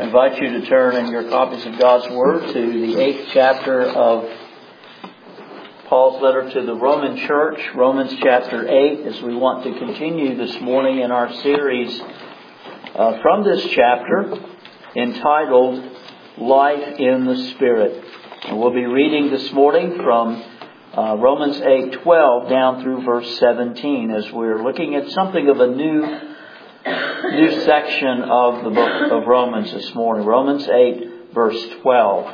invite you to turn in your copies of God's Word to the 8th chapter of Paul's letter to the Roman church, Romans chapter 8, as we want to continue this morning in our series from this chapter entitled Life in the Spirit. And we'll be reading this morning from Romans 8:12 down through verse 17 as we're looking at something of a new section of the book of Romans this morning. Romans 8, verse 12.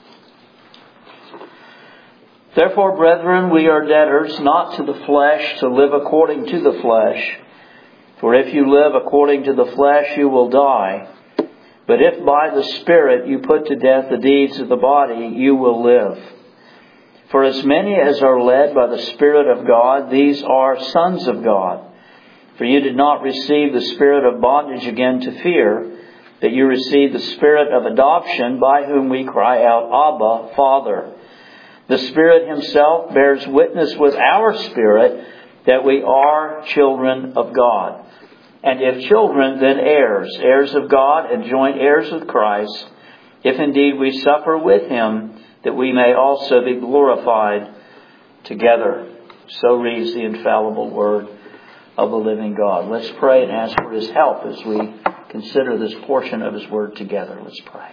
Therefore, brethren, we are debtors not to the flesh to live according to the flesh. For if you live according to the flesh, you will die. But if by the Spirit you put to death the deeds of the body, you will live. For as many as are led by the Spirit of God, these are sons of God. For you did not receive the spirit of bondage again to fear, but you received the Spirit of adoption, by whom we cry out, Abba, Father. The Spirit Himself bears witness with our spirit that we are children of God. And if children, then heirs, heirs of God and joint heirs with Christ, if indeed we suffer with Him, that we may also be glorified together. So reads the infallible Word of the living God. Let's pray and ask for His help as we consider this portion of His Word together. Let's pray.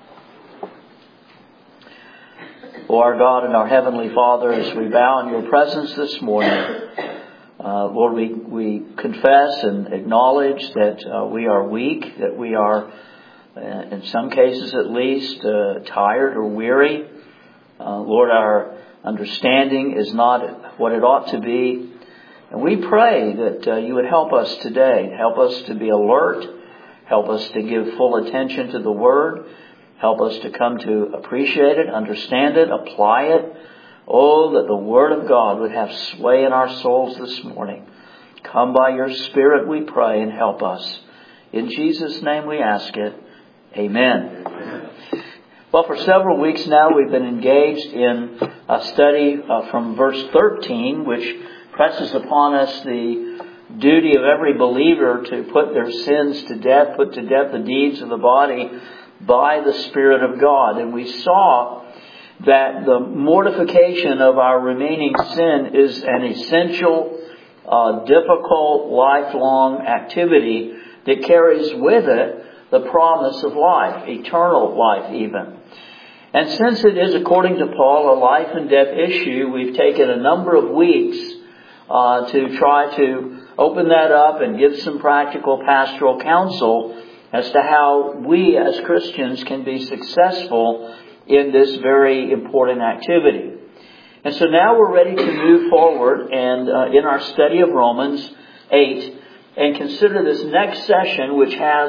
O our God and our Heavenly Father, as we bow in Your presence this morning, Lord, we confess and acknowledge that we are weak, that we are, in some cases at least, tired or weary. Lord, our understanding is not what it ought to be. And we pray that You would help us today. Help us to be alert. Help us to give full attention to the Word. Help us to come to appreciate it, understand it, apply it. Oh, that the Word of God would have sway in our souls this morning. Come by Your Spirit, we pray, and help us. In Jesus' name we ask it. Amen. Amen. Well, for several weeks now we've been engaged in a study from verse 13, which presses upon us the duty of every believer to put their sins to death, put to death the deeds of the body by the Spirit of God. And we saw that the mortification of our remaining sin is an essential, difficult, lifelong activity that carries with it the promise of life, eternal life even. And since it is, according to Paul, a life and death issue, we've taken a number of weeks to try to open that up and give some practical pastoral counsel as to how we as Christians can be successful in this very important activity. And so now we're ready to move forward and in our study of Romans 8 and consider this next section, which has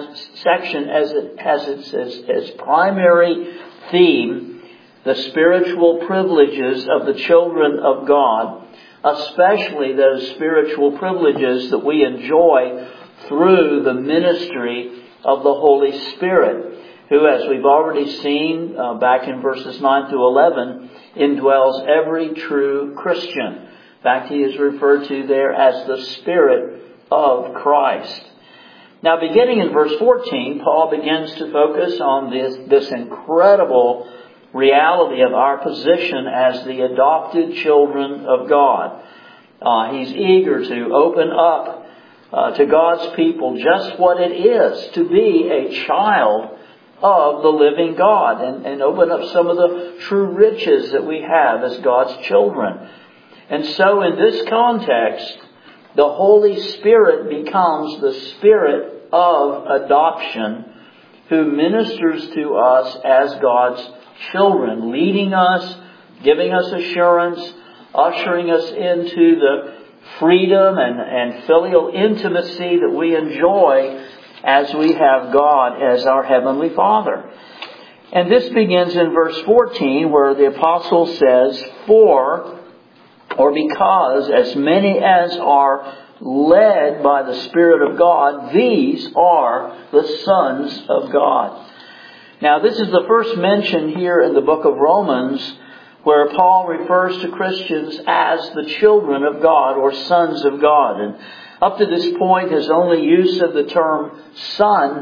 its primary theme the spiritual privileges of the children of God, especially those spiritual privileges that we enjoy through the ministry of the Holy Spirit, who, as we've already seen back in verses 9 through 11, indwells every true Christian. In fact, he is referred to there as the Spirit of Christ. Now, beginning in verse 14, Paul begins to focus on this incredible reality of our position as the adopted children of God. He's eager to open up to God's people just what it is to be a child of the living God and open up some of the true riches that we have as God's children. And so in this context, the Holy Spirit becomes the Spirit of adoption who ministers to us as God's children, leading us, giving us assurance, ushering us into the freedom and filial intimacy that we enjoy as we have God as our Heavenly Father. And this begins in verse 14 where the apostle says, For, or because, as many as are led by the Spirit of God, these are the sons of God. Now, this is the first mention here in the book of Romans where Paul refers to Christians as the children of God or sons of God. And up to this point, his only use of the term son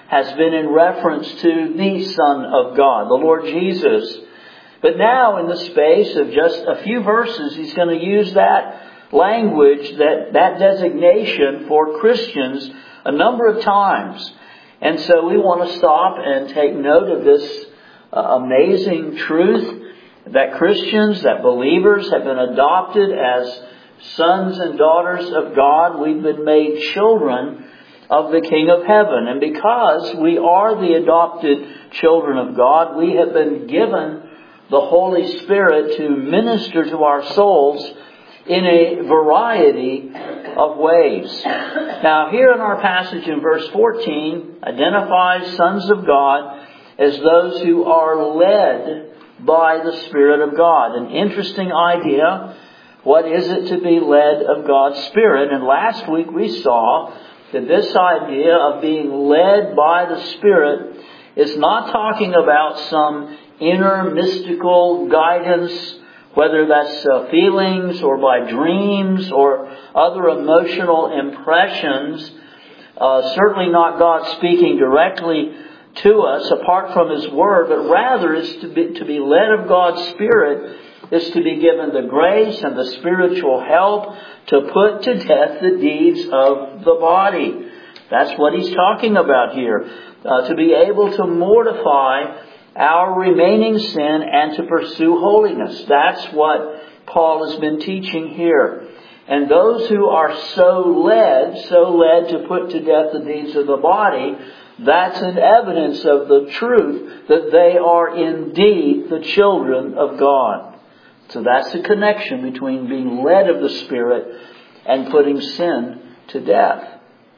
has been in reference to the Son of God, the Lord Jesus. But now, in the space of just a few verses, he's going to use that language, that designation for Christians a number of times. And so we want to stop and take note of this amazing truth that Christians, that believers have been adopted as sons and daughters of God. We've been made children of the King of Heaven. And because we are the adopted children of God, we have been given the Holy Spirit to minister to our souls in a variety of ways. Now, here in our passage in verse 14, identifies sons of God as those who are led by the Spirit of God. An interesting idea. What is it to be led of God's Spirit? And last week we saw that this idea of being led by the Spirit is not talking about some inner mystical guidance, whether that's feelings or by dreams or other emotional impressions. Certainly not God speaking directly to us apart from His Word, but rather is to be led of God's Spirit is to be given the grace and the spiritual help to put to death the deeds of the body. That's what he's talking about here. To be able to mortify our remaining sin and to pursue holiness. That's what Paul has been teaching here. And those who are so led to put to death the deeds of the body, that's an evidence of the truth that they are indeed the children of God. So that's the connection between being led of the Spirit and putting sin to death.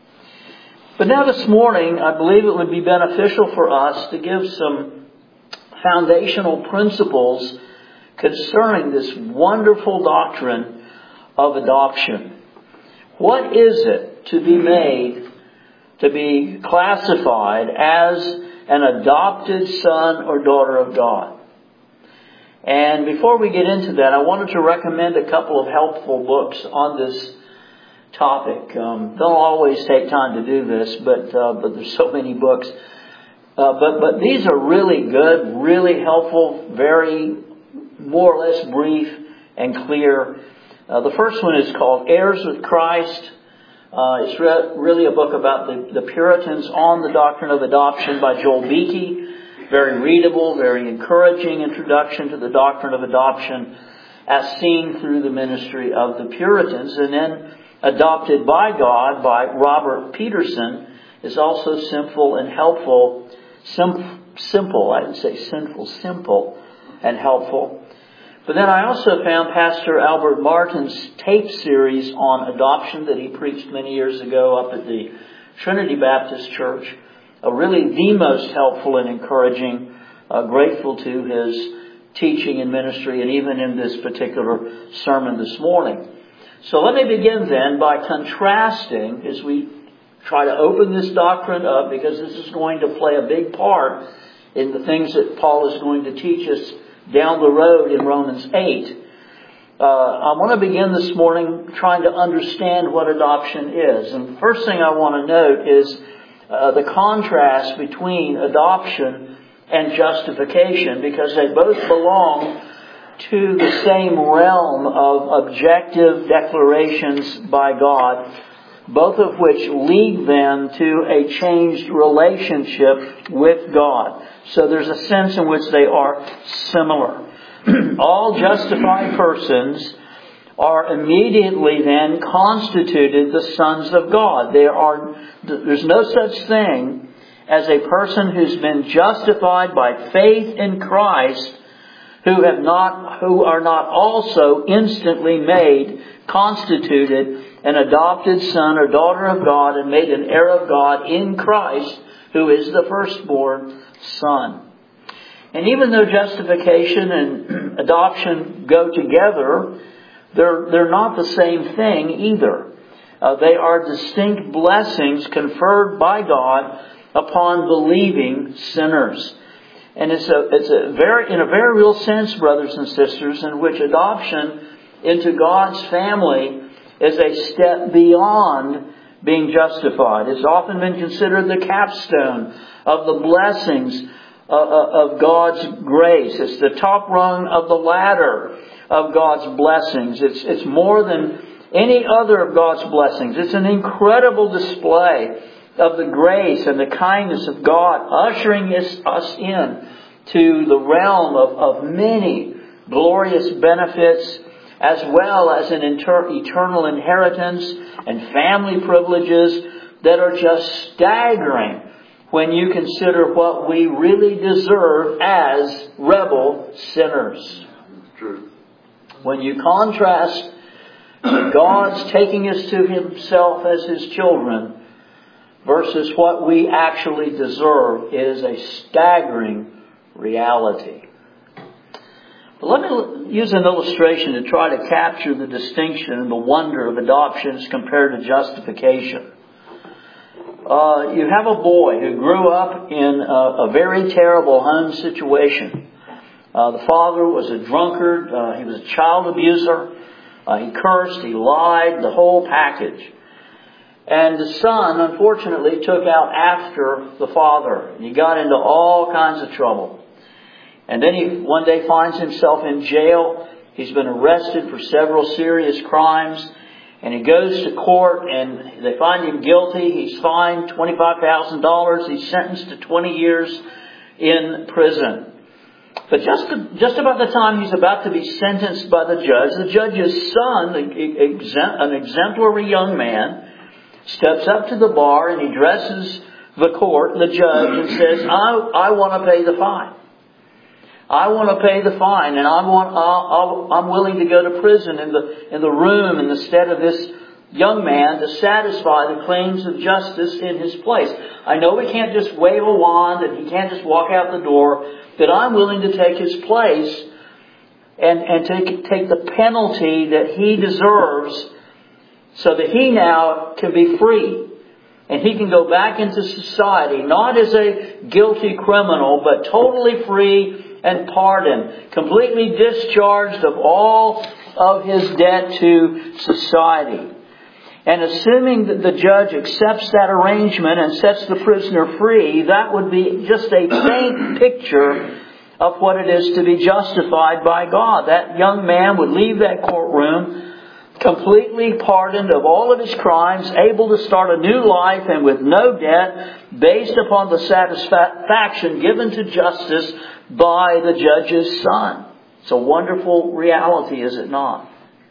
But now this morning, I believe it would be beneficial for us to give some foundational principles concerning this wonderful doctrine of adoption. What is it to be classified as an adopted son or daughter of God? And before we get into that, I wanted to recommend a couple of helpful books on this topic. Don't always take time to do this, but there's so many books. But these are really good, really helpful, very more or less brief and clear. The first one is called Heirs with Christ. It's really a book about the Puritans on the doctrine of adoption by Joel Beatty. Very readable, very encouraging introduction to the doctrine of adoption as seen through the ministry of the Puritans. And then Adopted by God by Robert Peterson is also simple and helpful. Simple, I didn't say sinful, simple and helpful. But then I also found Pastor Albert Martin's tape series on adoption that he preached many years ago up at the Trinity Baptist Church. Really the most helpful and encouraging. Grateful to his teaching and ministry and even in this particular sermon this morning. So let me begin then by contrasting as we try to open this doctrine up, because this is going to play a big part in the things that Paul is going to teach us down the road in Romans 8. I want to begin this morning trying to understand what adoption is. And the first thing I want to note is the contrast between adoption and justification, because they both belong to the same realm of objective declarations by God, both of which lead them to a changed relationship with God. So there's a sense in which they are similar. All justified persons are immediately then constituted the sons of God. There's no such thing as a person who's been justified by faith in Christ who are not also instantly made, constituted an adopted son or daughter of God and made an heir of God in Christ, who is the firstborn son. And even though justification and adoption go together, they're not the same thing either. They are distinct blessings conferred by God upon believing sinners. And it's a very real sense, brothers and sisters, in which adoption into God's family is a step beyond being justified. It's often been considered the capstone of the blessings of God's grace. It's the top rung of the ladder of God's blessings. It's more than any other of God's blessings. It's an incredible display of the grace and the kindness of God, ushering us in to the realm of many glorious benefits, as well as an eternal inheritance and family privileges that are just staggering when you consider what we really deserve as rebel sinners. True. When you contrast God's taking us to Himself as His children versus what we actually deserve, it is a staggering reality. But let me use an illustration to try to capture the distinction and the wonder of adoption as compared to justification. You have a boy who grew up in a very terrible home situation. The father was a drunkard. He was a child abuser. He cursed. He lied. The whole package. And the son, unfortunately, took out after the father. And he got into all kinds of trouble. And then he one day finds himself in jail. He's been arrested for several serious crimes. And he goes to court and they find him guilty. He's fined $25,000. He's sentenced to 20 years in prison. But just about the time he's about to be sentenced by the judge's son, an exemplary young man, steps up to the bar and he addresses the court, the judge, and says, I want to pay the fine. I want to pay the fine, and I'm willing to go to prison in the room in the stead of this young man to satisfy the claims of justice in his place. I know he can't just wave a wand and he can't just walk out the door, but I'm willing to take his place and take the penalty that he deserves so that he now can be free. And he can go back into society, not as a guilty criminal, but totally free and pardoned, completely discharged of all of his debt to society. And assuming that the judge accepts that arrangement and sets the prisoner free, that would be just a faint picture of what it is to be justified by God. That young man would leave that courtroom completely pardoned of all of his crimes, able to start a new life and with no debt, based upon the satisfaction given to justice by the judge's son. It's a wonderful reality, is it not?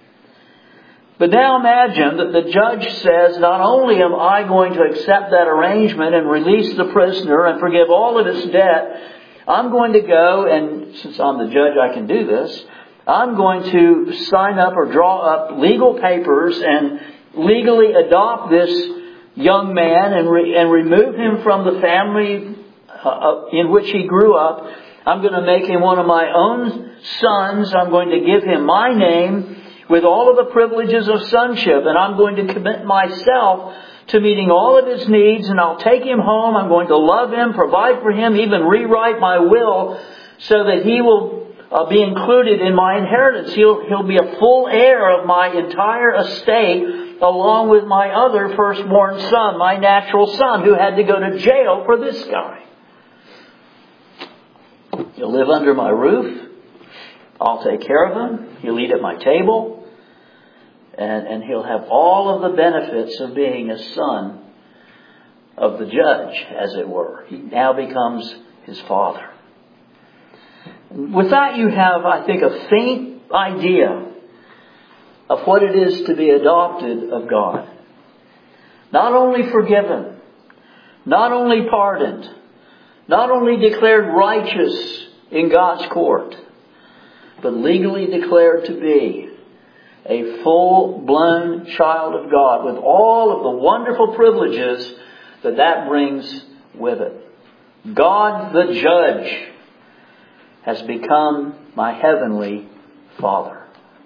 But now imagine that the judge says, not only am I going to accept that arrangement and release the prisoner and forgive all of his debt, I'm going to go, and since I'm the judge I can do this, I'm going to sign up or draw up legal papers and legally adopt this young man and remove him from the family in which he grew up. I'm going to make him one of my own sons. I'm going to give him my name with all of the privileges of sonship. And I'm going to commit myself to meeting all of his needs. And I'll take him home. I'm going to love him, provide for him, even rewrite my will so that he will be included in my inheritance. He'll be a full heir of my entire estate, along with my other firstborn son, my natural son, who had to go to jail for this guy. He'll live under my roof. I'll take care of him. He'll eat at my table. And he'll have all of the benefits of being a son of the judge, as it were. He now becomes his father. With that, you have, I think, a faint idea of what it is to be adopted of God. Not only forgiven, not only pardoned, not only declared righteous in God's court, but legally declared to be a full-blown child of God with all of the wonderful privileges that brings with it. God the judge has become my heavenly Father.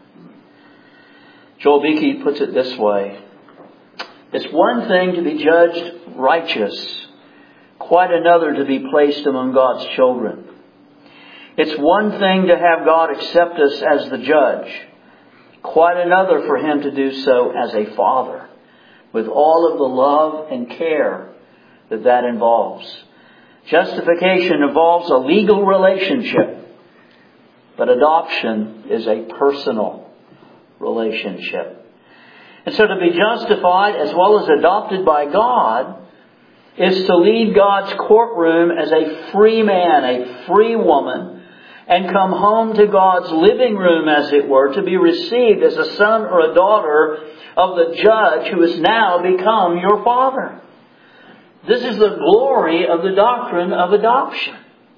Joel Beeke puts it this way. It's one thing to be judged righteous, quite another to be placed among God's children. It's one thing to have God accept us as the judge, quite another for Him to do so as a Father. with all of the love and care that involves. Justification involves a legal relationship, but adoption is a personal relationship. And so to be justified as well as adopted by God is to leave God's courtroom as a free man, a free woman, and come home to God's living room, as it were, to be received as a son or a daughter of the judge who has now become your father. This is the glory of the doctrine of adoption.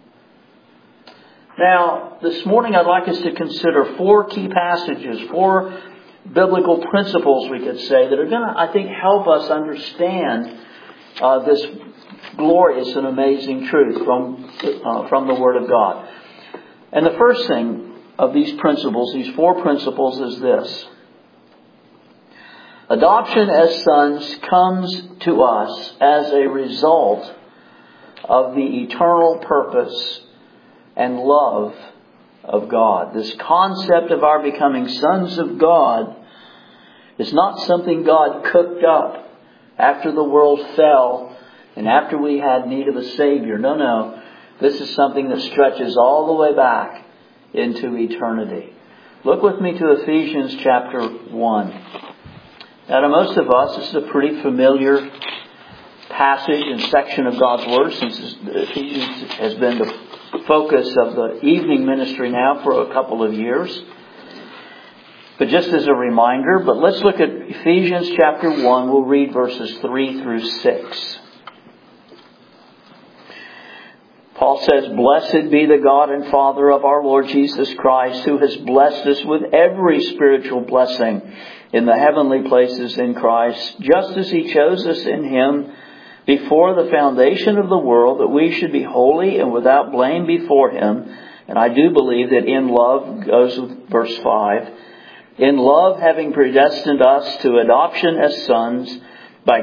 Now, this morning I'd like us to consider 4 key passages, 4 biblical principles, we could say, that are going to, I think, help us understand this glorious and amazing truth from the Word of God. And the first thing of these principles, these 4 principles, is this. Adoption as sons comes to us as a result of the eternal purpose and love of God. This concept of our becoming sons of God is not something God cooked up after the world fell and after we had need of a Savior. No. This is something that stretches all the way back into eternity. Look with me to Ephesians chapter 1. Now, to most of us, this is a pretty familiar passage and section of God's Word, since Ephesians has been the focus of the evening ministry now for a couple of years. But just as a reminder, let's look at Ephesians chapter 1. We'll read verses 3 through 6. Paul says, "Blessed be the God and Father of our Lord Jesus Christ, who has blessed us with every spiritual blessing in the heavenly places in Christ, just as He chose us in Him before the foundation of the world, that we should be holy and without blame before Him." And I do believe that in love, goes with verse 5, "In love, having predestined us to adoption as sons by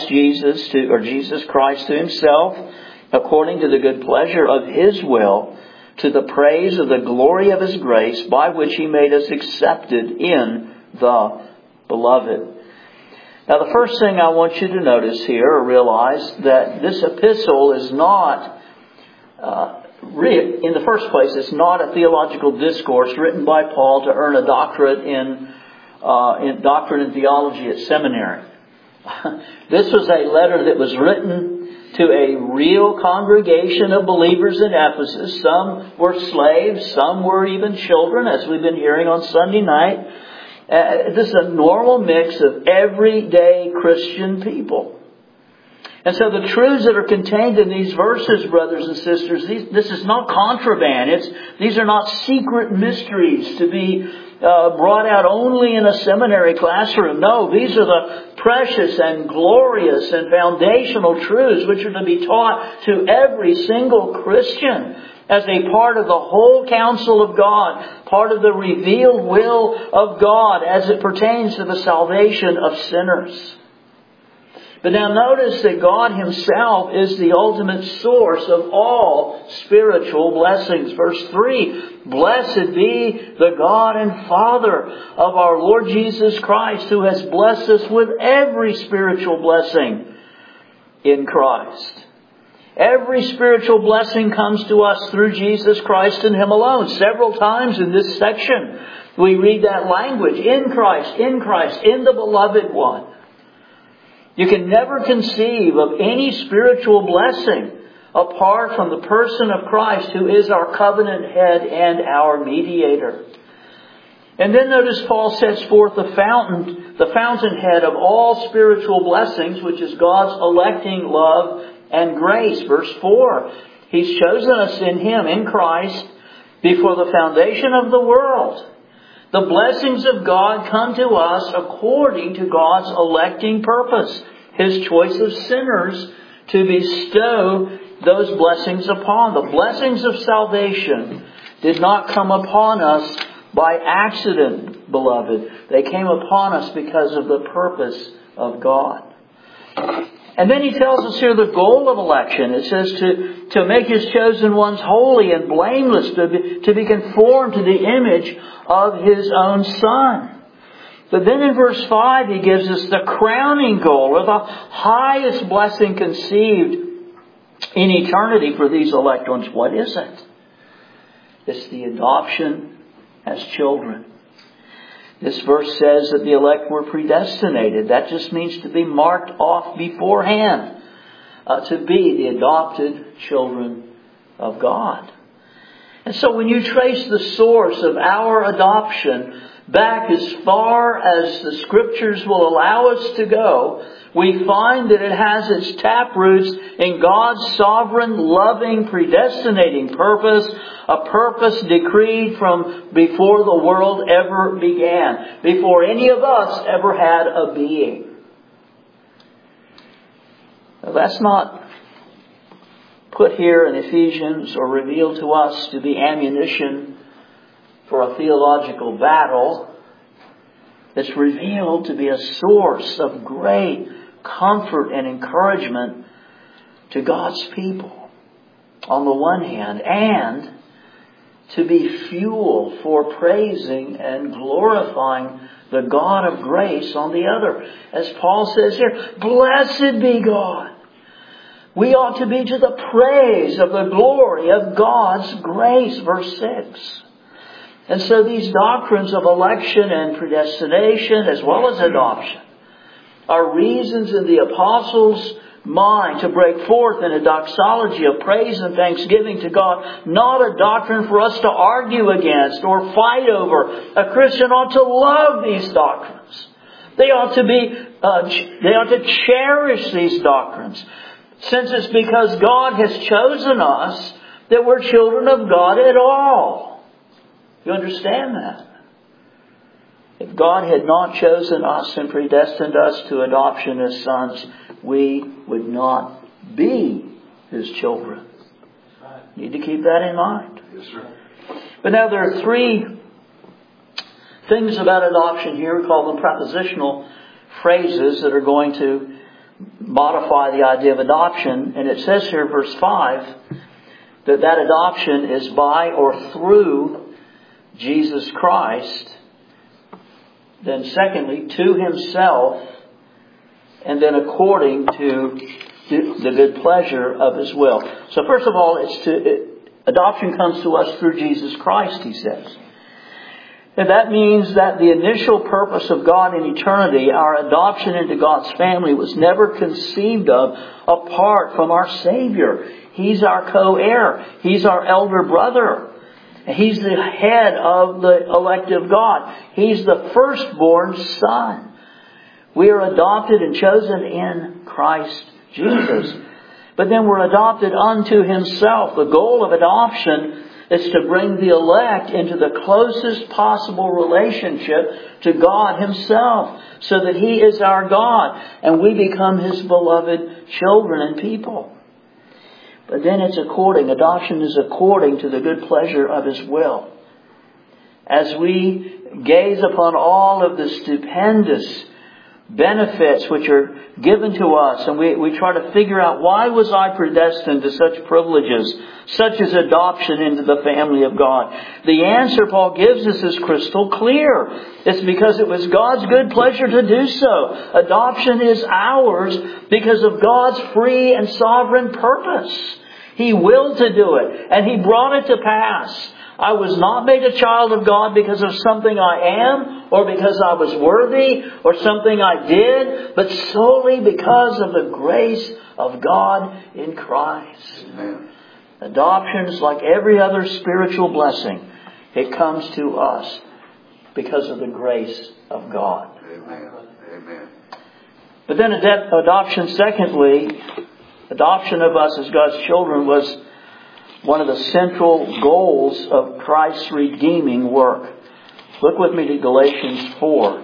Jesus Christ to Himself, according to the good pleasure of His will, to the praise of the glory of His grace, by which He made us accepted in the Beloved." Now, the first thing I want you to notice here, or realize, that this epistle is not, in the first place, it's not a theological discourse written by Paul to earn a doctorate in doctrine and theology at seminary. This was a letter that was written to a real congregation of believers in Ephesus. Some were slaves, some were even children, as we've been hearing on Sunday night. This is a normal mix of everyday Christian people. And so the truths that are contained in these verses, brothers and sisters, this is not contraband. These are not secret mysteries to be brought out only in a seminary classroom. No, these are the precious and glorious and foundational truths which are to be taught to every single Christian as a part of the whole counsel of God, part of the revealed will of God as it pertains to the salvation of sinners. But now notice that God Himself is the ultimate source of all spiritual blessings. Verse 3, "Blessed be the God and Father of our Lord Jesus Christ, who has blessed us with every spiritual blessing in Christ." Every spiritual blessing comes to us through Jesus Christ and Him alone. Several times in this section we read that language, in Christ, in the Beloved One. You can never conceive of any spiritual blessing apart from the person of Christ, who is our covenant head and our mediator. And then notice Paul sets forth the fountainhead of all spiritual blessings, which is God's electing love and grace. Verse 4, He's chosen us in Him, in Christ, before the foundation of the world. The blessings of God come to us according to God's electing purpose, His choice of sinners to bestow those blessings upon. The blessings of salvation did not come upon us by accident, beloved. They came upon us because of the purpose of God. And then he tells us here the goal of election. It says to make His chosen ones holy and blameless, to be conformed to the image of His own Son. But then in verse 5 he gives us the crowning goal, or the highest blessing conceived in eternity for these elect ones. What is it? It's the adoption as children. This verse says that the elect were predestinated. That just means to be marked off beforehand, to be the adopted children of God. And so when you trace the source of our adoption back as far as the Scriptures will allow us to go, we find that it has its taproots in God's sovereign, loving, predestinating purpose, a purpose decreed from before the world ever began, before any of us ever had a being. Now, that's not put here in Ephesians or revealed to us to be ammunition for a theological battle. It's revealed to be a source of great comfort and encouragement to God's people on the one hand, and to be fuel for praising and glorifying the God of grace on the other. As Paul says here, blessed be God. We ought to be to the praise of the glory of God's grace, verse 6. And so these doctrines of election and predestination, as well as adoption, are reasons in the apostles' mind to break forth in a doxology of praise and thanksgiving to God, not a doctrine for us to argue against or fight over. A Christian ought to love these doctrines. They ought to cherish these doctrines, since it's because God has chosen us that we're children of God at all. You understand that? If God had not chosen us and predestined us to adoption as sons, we would not be His children. You need to keep that in mind. Yes, sir. But now there are three things about adoption here. We call them prepositional phrases that are going to modify the idea of adoption. And it says here, verse 5, that adoption is by or through Jesus Christ. Then secondly, to Himself. And then according to the good pleasure of His will. So first of all, adoption comes to us through Jesus Christ, he says. And that means that the initial purpose of God in eternity, our adoption into God's family, was never conceived of apart from our Savior. He's our co-heir. He's our elder brother. He's the head of the elect of God. He's the firstborn son. We are adopted and chosen in Christ Jesus. But then we're adopted unto Himself. The goal of adoption is to bring the elect into the closest possible relationship to God Himself, so that He is our God and we become His beloved children and people. But then adoption is according to the good pleasure of His will. As we gaze upon all of the stupendous benefits which are given to us, and we try to figure out, why was I predestined to such privileges, such as adoption into the family of God? The answer Paul gives us is crystal clear. It's because it was God's good pleasure to do so. Adoption is ours because of God's free and sovereign purpose. He willed to do it, and He brought it to pass. I was not made a child of God because of something I am, or because I was worthy, or something I did, but solely because of the grace of God in Christ. Amen. Adoption is like every other spiritual blessing. It comes to us because of the grace of God. Amen. Amen. But then adoption, secondly, adoption of us as God's children was one of the central goals of Christ's redeeming work. Look with me to Galatians 4.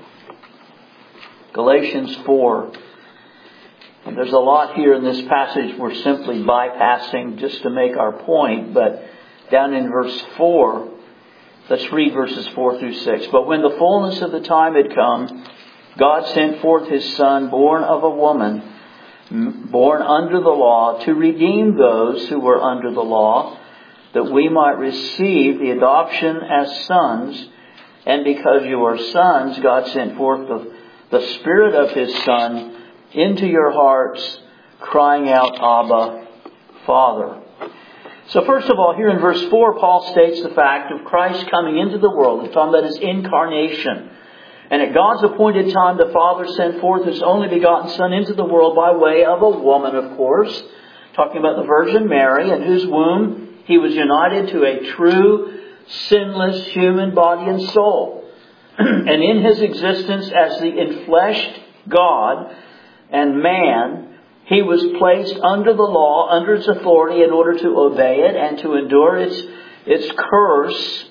Galatians 4. And there's a lot here in this passage we're simply bypassing just to make our point. But down in verse 4, let's read verses 4 through 6. But when the fullness of the time had come, God sent forth His Son, born of a woman, born under the law, to redeem those who were under the law, that we might receive the adoption as sons. And because you are sons, God sent forth the Spirit of His Son into your hearts, crying out, Abba, Father. So first of all, here in verse 4, Paul states the fact of Christ coming into the world. He's talking about His incarnation. And at God's appointed time, the Father sent forth His only begotten Son into the world by way of a woman, of course. Talking about the Virgin Mary, in whose womb He was united to a true, sinless human body and soul. And in His existence as the enfleshed God and man, He was placed under the law, under its authority, in order to obey it and to endure its curse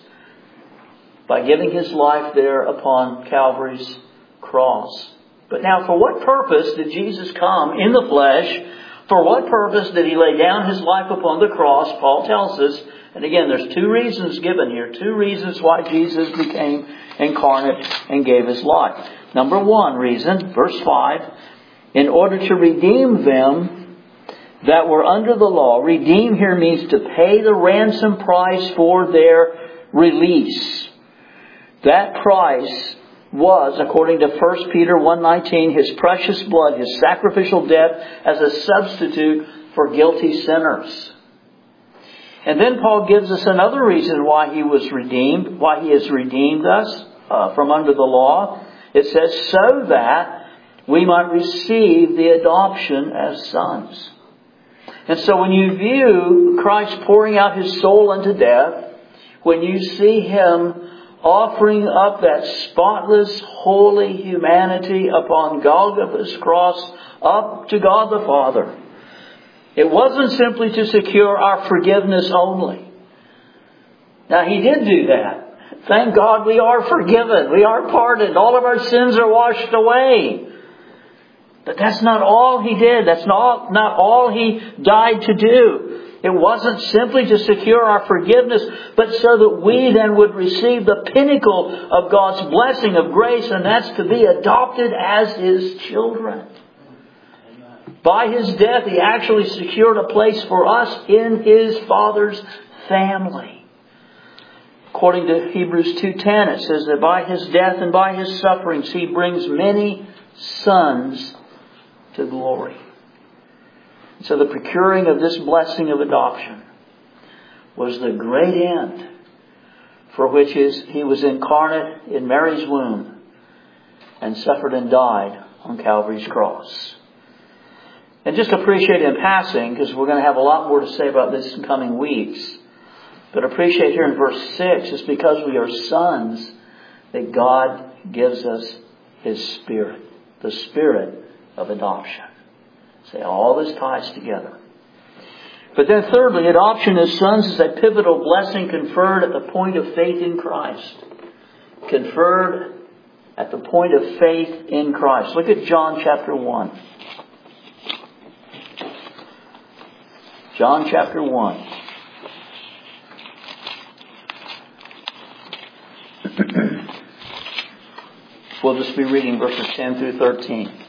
by giving His life there upon Calvary's cross. But now, for what purpose did Jesus come in the flesh? For what purpose did He lay down His life upon the cross? Paul tells us, and again, there's two reasons given here. Two reasons why Jesus became incarnate and gave His life. Number one reason, verse 5, in order to redeem them that were under the law. Redeem here means to pay the ransom price for their release. That price was, according to 1 Peter 1:19, His precious blood, His sacrificial death as a substitute for guilty sinners. And then Paul gives us another reason why He was redeemed, why He has redeemed us from under the law. It says, so that we might receive the adoption as sons. And so when you view Christ pouring out His soul unto death, when you see Him offering up that spotless, holy humanity upon Golgotha's cross up to God the Father, it wasn't simply to secure our forgiveness only. Now, He did do that. Thank God we are forgiven. We are pardoned. All of our sins are washed away. But that's not all He did. That's not all He died to do. It wasn't simply to secure our forgiveness, but so that we then would receive the pinnacle of God's blessing of grace, and that's to be adopted as His children. By His death, He actually secured a place for us in His Father's family. According to Hebrews 2:10, it says that by His death and by His sufferings, He brings many sons to glory. So the procuring of this blessing of adoption was the great end for which He was incarnate in Mary's womb and suffered and died on Calvary's cross. And just appreciate in passing, because we're going to have a lot more to say about this in coming weeks, but appreciate here in verse 6, it's because we are sons that God gives us His Spirit, the Spirit of adoption. See, all this ties together. But then thirdly, adoption as sons is a pivotal blessing conferred at the point of faith in Christ. Conferred at the point of faith in Christ. Look at John chapter 1. John chapter 1. We'll just be reading verses 10 through 13.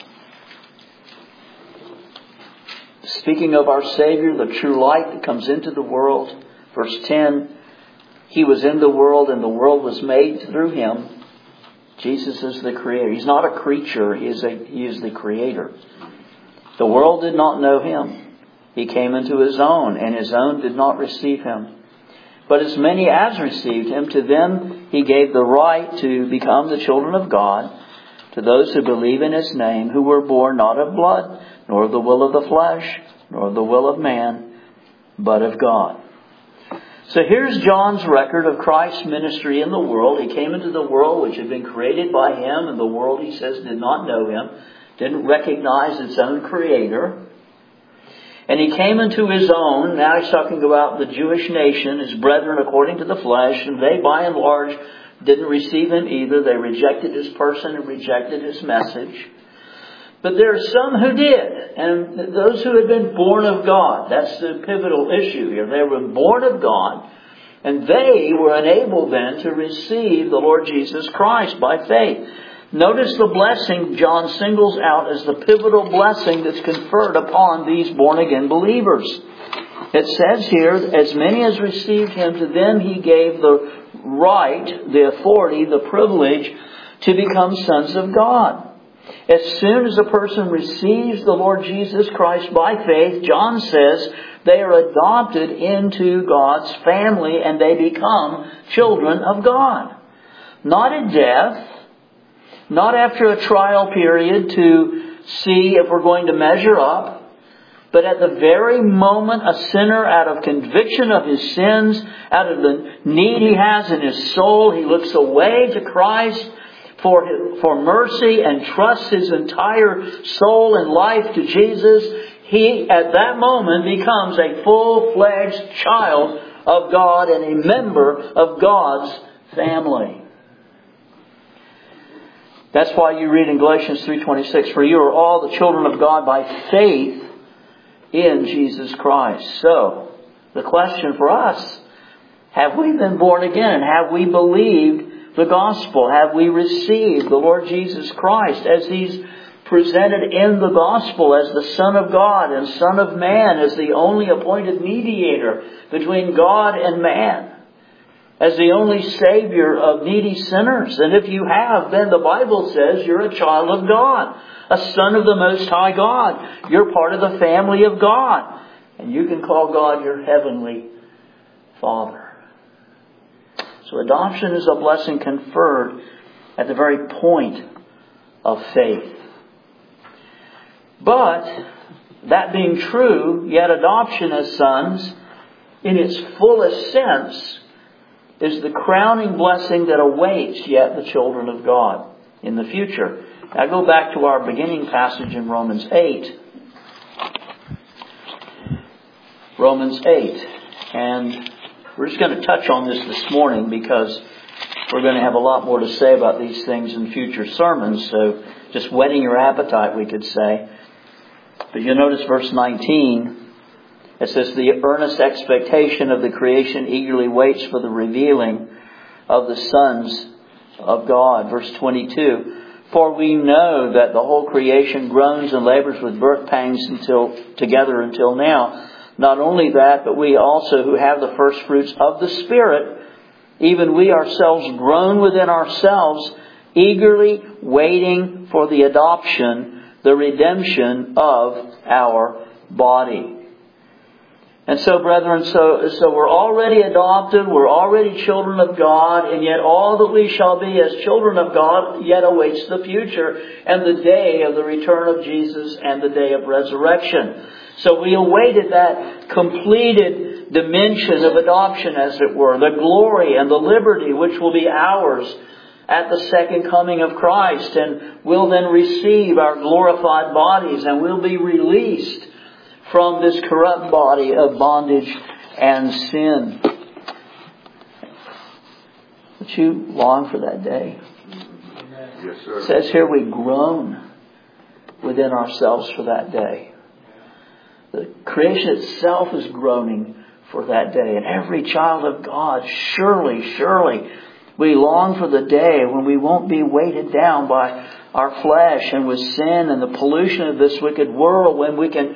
Speaking of our Savior, the true light that comes into the world. Verse 10, He was in the world and the world was made through Him. Jesus is the Creator. He's not a creature. He is the Creator. The world did not know Him. He came into His own, and His own did not receive Him. But as many as received Him, to them He gave the right to become the children of God, to those who believe in His name, who were born not of blood, nor of the will of the flesh, nor of the will of man, but of God. So here's John's record of Christ's ministry in the world. He came into the world which had been created by Him, and the world, he says, did not know Him, didn't recognize its own Creator. And He came into His own. Now He's talking about the Jewish nation, His brethren according to the flesh, and they by and large didn't receive Him either. They rejected His person and rejected His message. But there are some who did, and those who had been born of God. That's the pivotal issue here. They were born of God, and they were enabled then to receive the Lord Jesus Christ by faith. Notice the blessing John singles out as the pivotal blessing that's conferred upon these born-again believers. It says here, as many as received Him, to them He gave the right, the authority, the privilege to become sons of God. As soon as a person receives the Lord Jesus Christ by faith, John says, they are adopted into God's family and they become children of God. Not at death, not after a trial period to see if we're going to measure up, but at the very moment a sinner, out of conviction of his sins, out of the need he has in his soul, he looks away to Christ for mercy and trusts his entire soul and life to Jesus. He, at that moment, becomes a full-fledged child of God and a member of God's family. That's why you read in Galatians 3:26, for you are all the children of God by faith in Jesus Christ. So, the question for us, have we been born again? Have we believed the gospel? Have we received the Lord Jesus Christ as He's presented in the gospel as the Son of God and Son of Man, as the only appointed mediator between God and man, as the only Savior of needy sinners? And if you have, then the Bible says you're a child of God, a son of the Most High God. You're part of the family of God. And you can call God your heavenly Father. So adoption is a blessing conferred at the very point of faith. But, that being true, yet adoption as sons, in its fullest sense, is the crowning blessing that awaits yet the children of God in the future. Now go back to our beginning passage in Romans 8. Romans 8. And we're just going to touch on this morning because we're going to have a lot more to say about these things in future sermons. So just whetting your appetite, we could say. But you'll notice verse 19. It says, the earnest expectation of the creation eagerly waits for the revealing of the sons of God. Verse 22. For we know that the whole creation groans and labors with birth pangs together until now. Not only that, but we also who have the first fruits of the Spirit, even we ourselves groan within ourselves, eagerly waiting for the adoption, the redemption of our body. And so, brethren, so we're already adopted, we're already children of God, and yet all that we shall be as children of God yet awaits the future and the day of the return of Jesus and the day of resurrection. So we awaited that completed dimension of adoption, as it were, the glory and the liberty which will be ours at the second coming of Christ, and we'll then receive our glorified bodies, and we'll be released from this corrupt body of bondage and sin. Would you long for that day? Yes, sir. It says here we groan within ourselves for that day. The creation itself is groaning for that day. And every child of God, surely, we long for the day when we won't be weighted down by our flesh and with sin and the pollution of this wicked world, when we can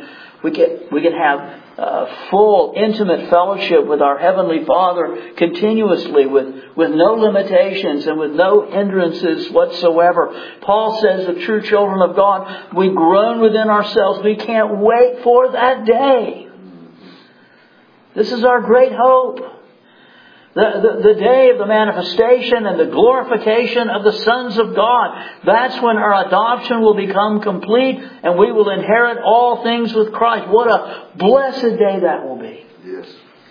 have full, intimate fellowship with our Heavenly Father continuously with no limitations and with no hindrances whatsoever. Paul says the true children of God, we groan within ourselves. We can't wait for that day. This is our great hope. The day of the manifestation and the glorification of the sons of God. That's when our adoption will become complete and we will inherit all things with Christ. What a blessed day that will be. Yes.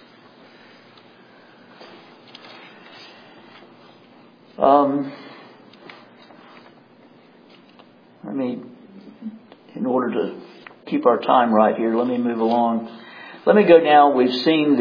In order to keep our time right here, let me move along. Let me go now. We've seen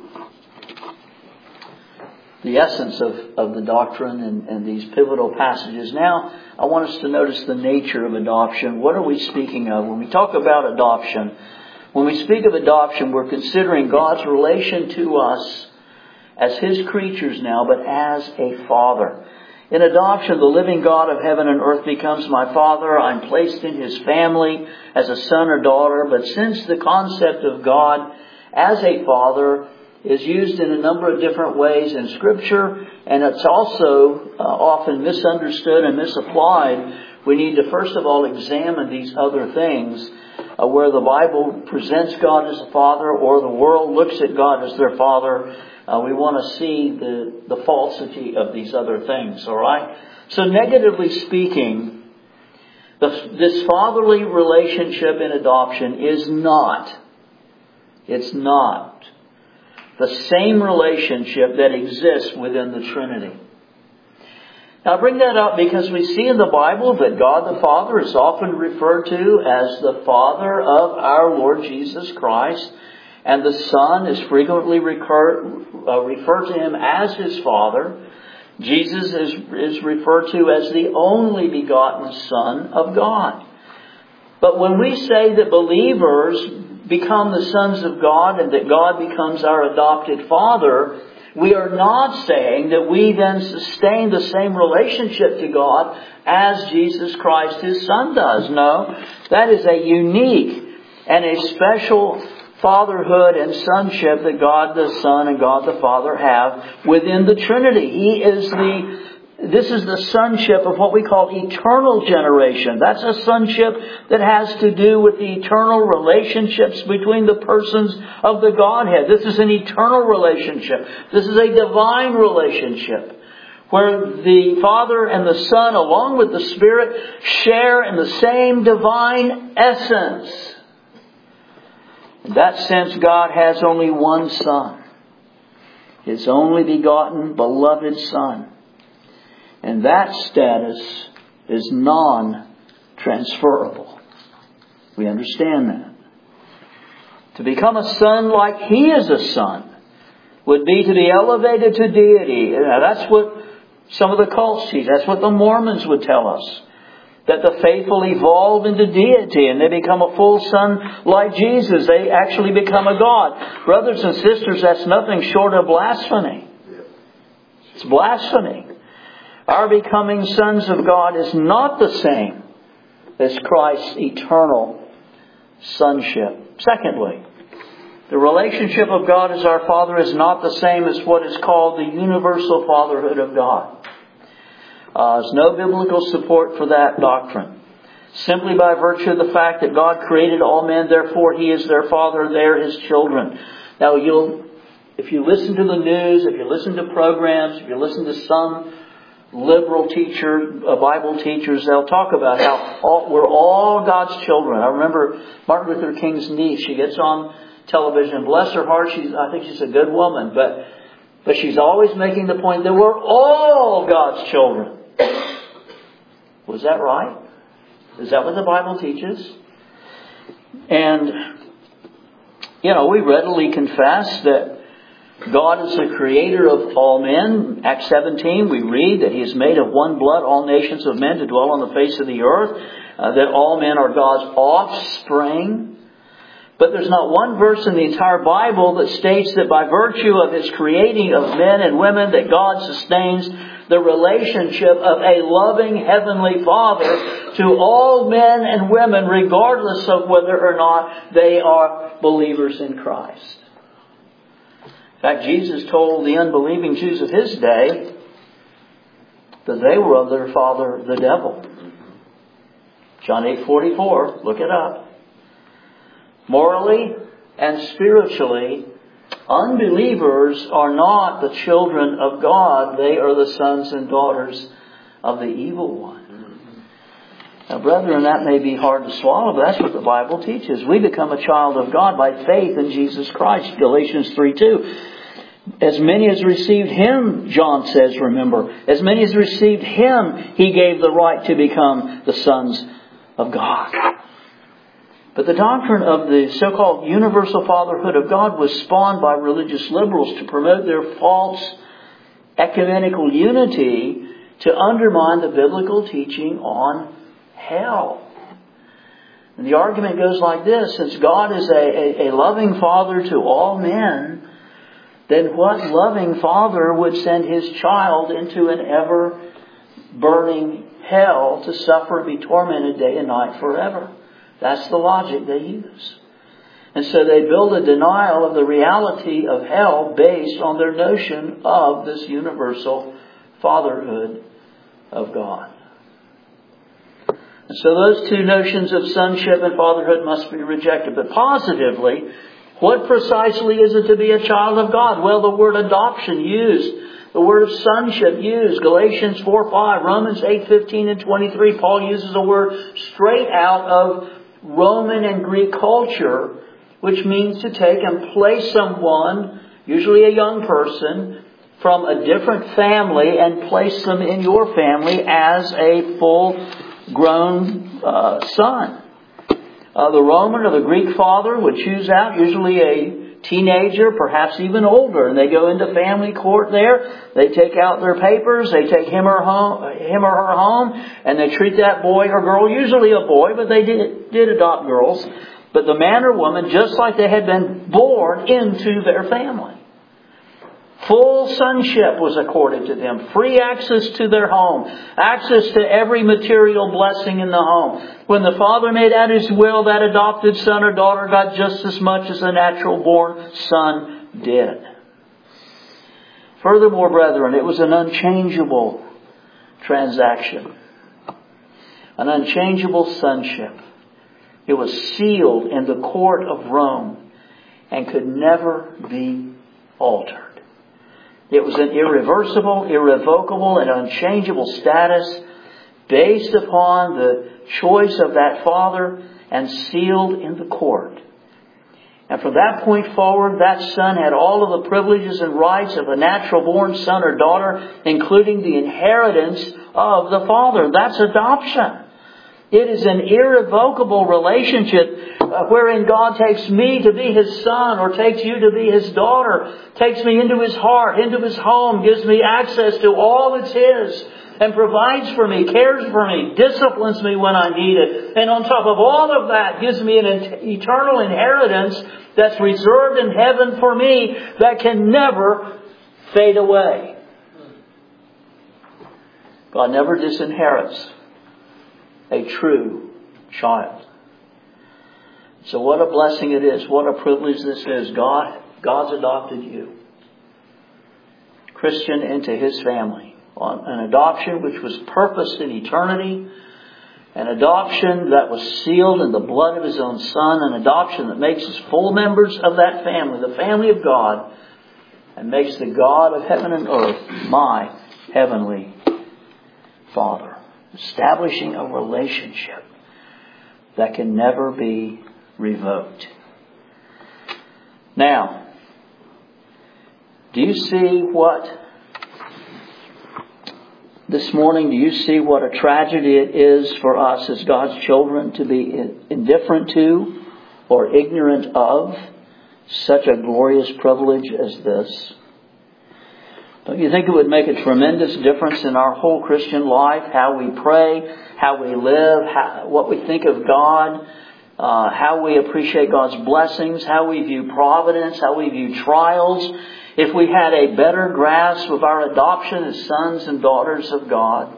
the essence of the doctrine and these pivotal passages. Now, I want us to notice the nature of adoption. What are we speaking of? When we talk about adoption, when we speak of adoption, we're considering God's relation to us as His creatures now, but as a Father. In adoption, the living God of heaven and earth becomes my Father. I'm placed in His family as a son or daughter. But since the concept of God as a Father is used in a number of different ways in Scripture, and it's also often misunderstood and misapplied. We need to first of all examine these other things where the Bible presents God as a father or the world looks at God as their father. We want to see the falsity of these other things, all right? So negatively speaking, this fatherly relationship in adoption is not the same relationship that exists within the Trinity. Now I bring that up because we see in the Bible that God the Father is often referred to as the Father of our Lord Jesus Christ, and the Son is frequently referred to Him as His Father. Jesus is referred to as the only begotten Son of God. But when we say that believers become the sons of God and that God becomes our adopted Father, we are not saying that we then sustain the same relationship to God as Jesus Christ, His Son, does. No, that is a unique and a special fatherhood and sonship that God the Son and God the Father have within the Trinity. This is the sonship of what we call eternal generation. That's a sonship that has to do with the eternal relationships between the persons of the Godhead. This is an eternal relationship. This is a divine relationship where the Father and the Son, along with the Spirit, share in the same divine essence. In that sense, God has only one Son, His only begotten, beloved Son. And that status is non-transferable. We understand that. To become a son like He is a son would be to be elevated to deity. Now, that's what some of the cults teach. That's what the Mormons would tell us. That the faithful evolve into deity and they become a full son like Jesus. They actually become a God. Brothers and sisters, that's nothing short of blasphemy. It's blasphemy. Our becoming sons of God is not the same as Christ's eternal sonship. Secondly, the relationship of God as our Father is not the same as what is called the universal fatherhood of God. There's no biblical support for that doctrine. Simply by virtue of the fact that God created all men, therefore He is their Father, they're His children. Now if you listen to the news, if you listen to programs, if you listen to some liberal Bible teachers, they'll talk about how we're all God's children. I remember Martin Luther King's niece. She gets on television. Bless her heart, I think she's a good woman, but she's always making the point that we're all God's children. Was that right? Is that what the Bible teaches? And, we readily confess that God is the creator of all men. Acts 17, we read that He has made of one blood all nations of men to dwell on the face of the earth, that all men are God's offspring. But there's not one verse in the entire Bible that states that by virtue of His creating of men and women that God sustains the relationship of a loving Heavenly Father to all men and women, regardless of whether or not they are believers in Christ. In fact, Jesus told the unbelieving Jews of His day that they were of their father, the devil. John 8:44, look it up. Morally and spiritually, unbelievers are not the children of God. They are the sons and daughters of the evil one. Now, brethren, that may be hard to swallow, but that's what the Bible teaches. We become a child of God by faith in Jesus Christ. Galatians 3:2. As many as received Him, John says, remember, as many as received Him, He gave the right to become the sons of God. But the doctrine of the so-called universal fatherhood of God was spawned by religious liberals to promote their false ecumenical unity to undermine the biblical teaching on hell. And the argument goes like this: since God is a loving Father to all men, then what loving Father would send His child into an ever-burning hell to suffer and be tormented day and night forever? That's the logic they use. And so they build a denial of the reality of hell based on their notion of this universal fatherhood of God. And so those two notions of sonship and fatherhood must be rejected. But positively, what precisely is it to be a child of God? Well, the word adoption used, the word of sonship used, Galatians 4:5, Romans 8:15 and 23, Paul uses a word straight out of Roman and Greek culture, which means to take and place someone, usually a young person, from a different family and place them in your family as a full-grown son. The Roman or the Greek father would choose out usually a teenager, perhaps even older, and they go into family court there. They take out their papers, they take him or her home, and they treat that boy or girl, usually a boy, but they did adopt girls, but the man or woman just like they had been born into their family. Full sonship was accorded to them. Free access to their home. Access to every material blessing in the home. When the father made out his will, that adopted son or daughter got just as much as the natural born son did. Furthermore, brethren, it was an unchangeable transaction. An unchangeable sonship. It was sealed in the court of Rome and could never be altered. It was an irreversible, irrevocable, and unchangeable status based upon the choice of that father and sealed in the court. And from that point forward, that son had all of the privileges and rights of a natural born son or daughter, including the inheritance of the father. That's adoption. It is an irrevocable relationship wherein God takes me to be His son or takes you to be His daughter, takes me into His heart, into His home, gives me access to all that's His, and provides for me, cares for me, disciplines me when I need it. And on top of all of that, gives me an eternal inheritance that's reserved in heaven for me that can never fade away. God never disinherits a true child. So what a blessing it is. What a privilege this is. God's adopted you, Christian, into His family. An adoption which was purposed in eternity. An adoption that was sealed in the blood of His own Son. An adoption that makes us full members of that family, the family of God, and makes the God of heaven and earth my heavenly Father. Establishing a relationship that can never be revoked. Now, do you see this morning, do you see what a tragedy it is for us as God's children to be indifferent to or ignorant of such a glorious privilege as this? Don't you think it would make a tremendous difference in our whole Christian life? How we pray, how we live, what we think of God, how we appreciate God's blessings, how we view providence, how we view trials. If we had a better grasp of our adoption as sons and daughters of God.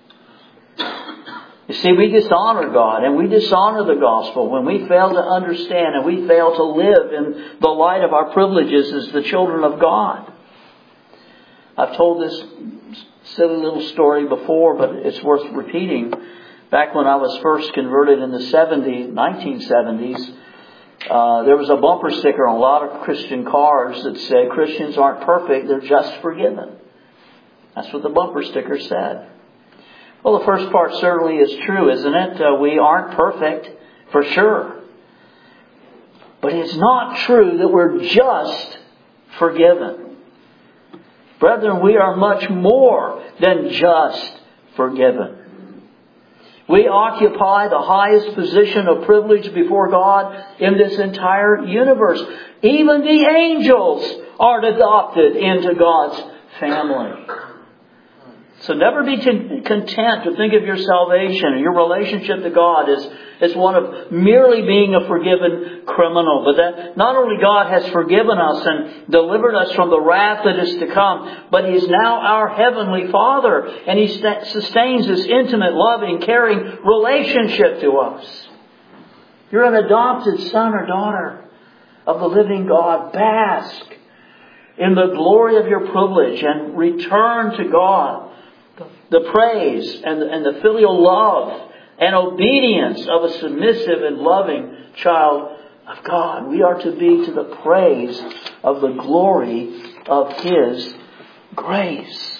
You see, we dishonor God and we dishonor the gospel when we fail to understand and we fail to live in the light of our privileges as the children of God. I've told this silly little story before, but it's worth repeating. Back when I was first converted in the 1970s, there was a bumper sticker on a lot of Christian cars that said, "Christians aren't perfect, they're just forgiven." That's what the bumper sticker said. Well, the first part certainly is true, isn't it? We aren't perfect, for sure. But it's not true that we're just forgiven. Brethren, we are much more than just forgiven. We occupy the highest position of privilege before God in this entire universe. Even the angels are adopted into God's family. So never be content to think of your salvation and your relationship to God as one of merely being a forgiven criminal. But that not only God has forgiven us and delivered us from the wrath that is to come, but He is now our Heavenly Father. And He sustains this intimate, loving, caring relationship to us. You're an adopted son or daughter. of the living God. Bask in the glory of your privilege and return to God the praise and the filial love and obedience of a submissive and loving child of God. We are to be to the praise of the glory of His grace.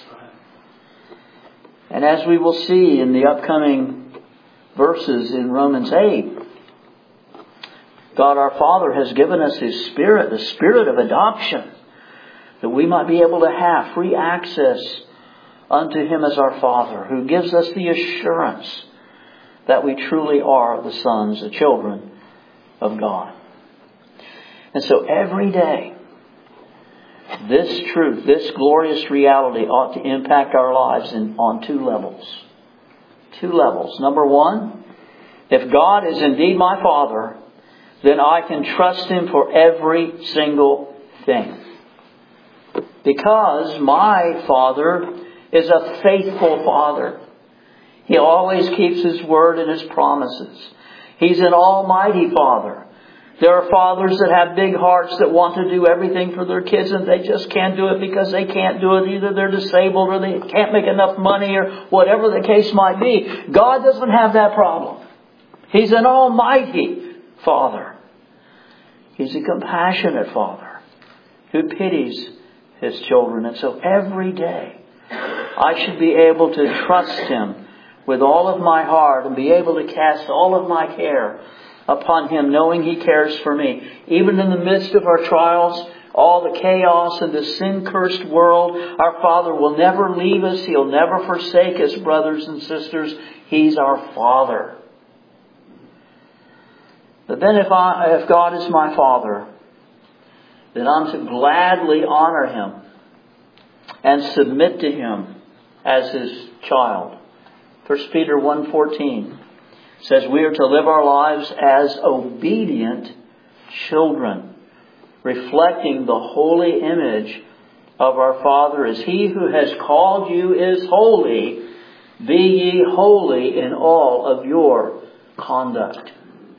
And as we will see in the upcoming verses in Romans 8, God our Father has given us His Spirit, the Spirit of adoption, that we might be able to have free access unto Him as our Father, who gives us the assurance that we truly are the sons, the children of God. And so every day, this truth, this glorious reality ought to impact our lives on two levels. Two levels. Number one, if God is indeed my Father, then I can trust Him for every single thing. Because my Father is a faithful Father. He always keeps His word and His promises. He's an almighty Father. There are fathers that have big hearts that want to do everything for their kids and they just can't do it because they can't do it. Either they're disabled or they can't make enough money or whatever the case might be. God doesn't have that problem. He's an almighty Father. He's a compassionate Father who pities His children. And so every day I should be able to trust Him with all of my heart and be able to cast all of my care upon Him, knowing He cares for me. Even in the midst of our trials, all the chaos and the sin-cursed world, our Father will never leave us. He'll never forsake us, brothers and sisters. He's our Father. But then if God is my Father, then I'm to gladly honor Him and submit to Him as His child. 1 Peter 1:14 says we are to live our lives as obedient children, reflecting the holy image of our Father. As He who has called you is holy, be ye holy in all of your conduct.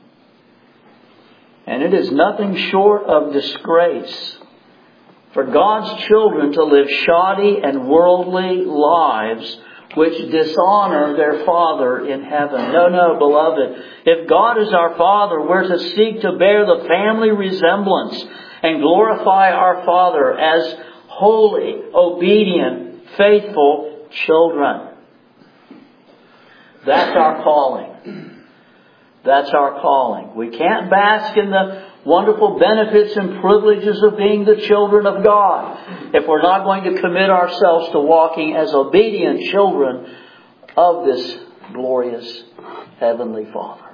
And it is nothing short of disgrace for God's children to live shoddy and worldly lives which dishonor their Father in heaven. No, beloved. If God is our Father, we're to seek to bear the family resemblance and glorify our Father as holy, obedient, faithful children. That's our calling. That's our calling. We can't bask in the wonderful benefits and privileges of being the children of God if we're not going to commit ourselves to walking as obedient children of this glorious Heavenly Father.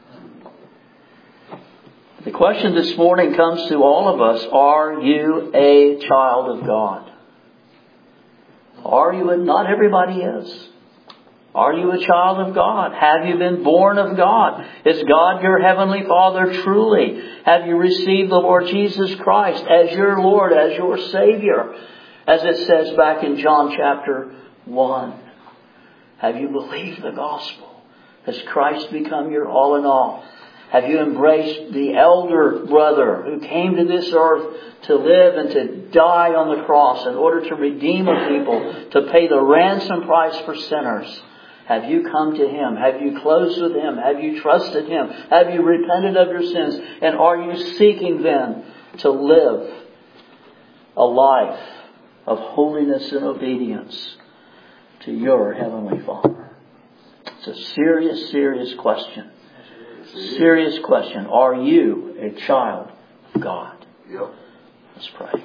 The question this morning comes to all of us: are you a child of God? Are you? Not everybody is. Are you a child of God? Have you been born of God? Is God your Heavenly Father truly? Have you received the Lord Jesus Christ as your Lord, as your Savior? As it says back in John chapter 1. Have you believed the gospel? Has Christ become your all in all? Have you embraced the elder brother who came to this earth to live and to die on the cross in order to redeem a people, to pay the ransom price for sinners? Have you come to Him? Have you closed with Him? Have you trusted Him? Have you repented of your sins? And are you seeking then to live a life of holiness and obedience to your Heavenly Father? It's a serious, serious question. Serious question. Are you a child of God? Yep. Let's pray.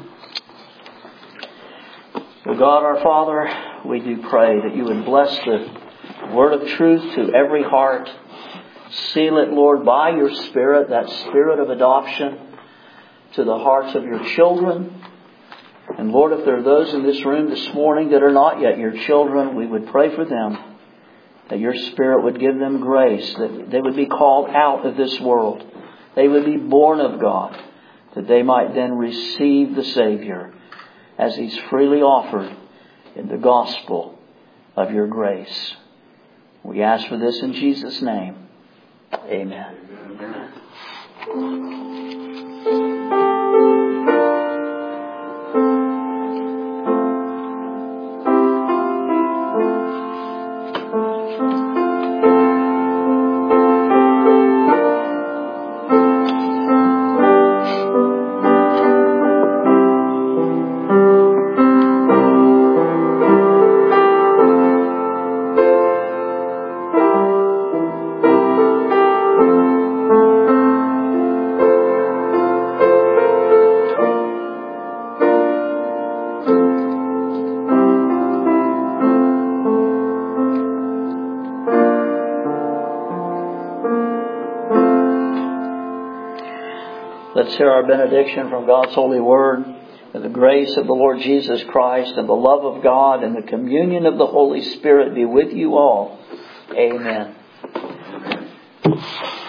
So God our Father, we do pray that you would bless the word of truth to every heart. Seal it, Lord, by your Spirit, that Spirit of adoption, to the hearts of your children. And Lord, if there are those in this room this morning that are not yet your children, we would pray for them, that your Spirit would give them grace, that they would be called out of this world. They would be born of God, that they might then receive the Savior as He's freely offered in the gospel of your grace. We ask for this in Jesus' name. Amen. Amen. Let's hear our benediction from God's holy word. And the grace of the Lord Jesus Christ and the love of God and the communion of the Holy Spirit be with you all. Amen.